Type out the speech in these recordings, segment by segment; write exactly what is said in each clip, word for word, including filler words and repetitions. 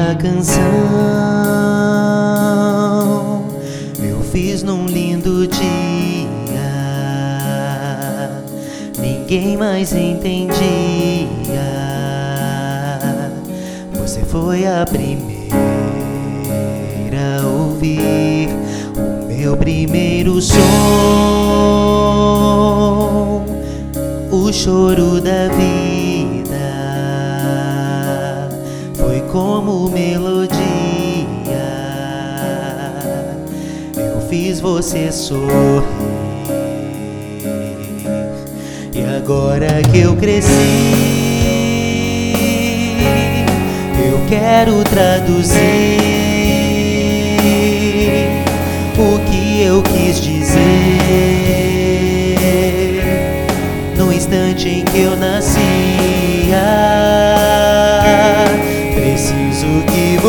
uma canção eu fiz num lindo dia. Ninguém mais entendia. Você foi a primeira a ouvir o meu primeiro som, o choro da vida foi como melodia. Eu fiz você sorrir. E agora que eu cresci, eu quero traduzir o que eu quis dizer no instante em que eu nascia. Preciso que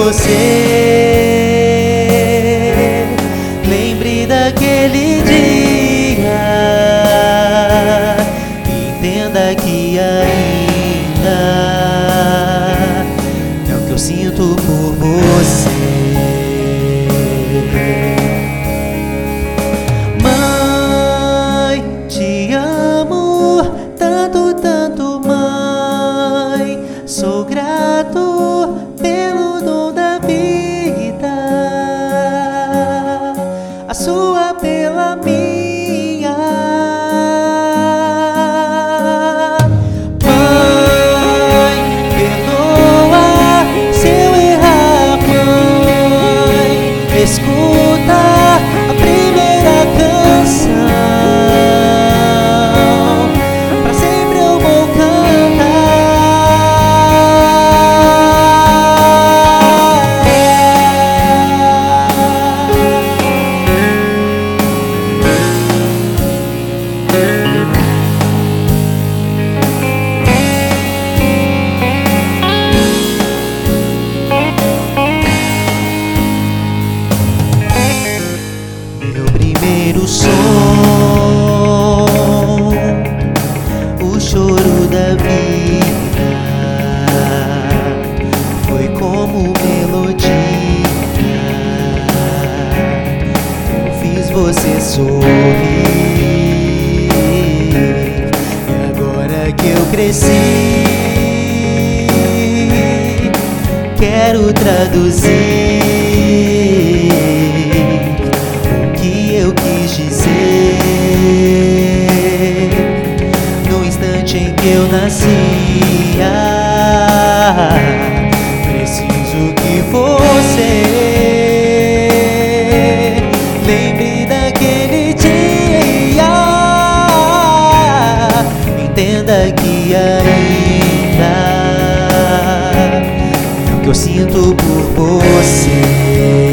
você lembre daquele dia, entenda que ainda é o que eu sinto por você. Mãe, te amo tanto, tanto, mãe. Sou grato pelo dom da vida, a sua pela minha. Mãe, perdoa se eu errar, mãe. Escuta a primeira canção, pra sempre eu vou o som, o choro da vida foi como melodia. Eu fiz você sorrir. E agora que eu cresci, quero traduzir eu quis dizer no instante em que eu nascia. Preciso que você lembre daquele dia, entenda que ainda é o que eu sinto por você.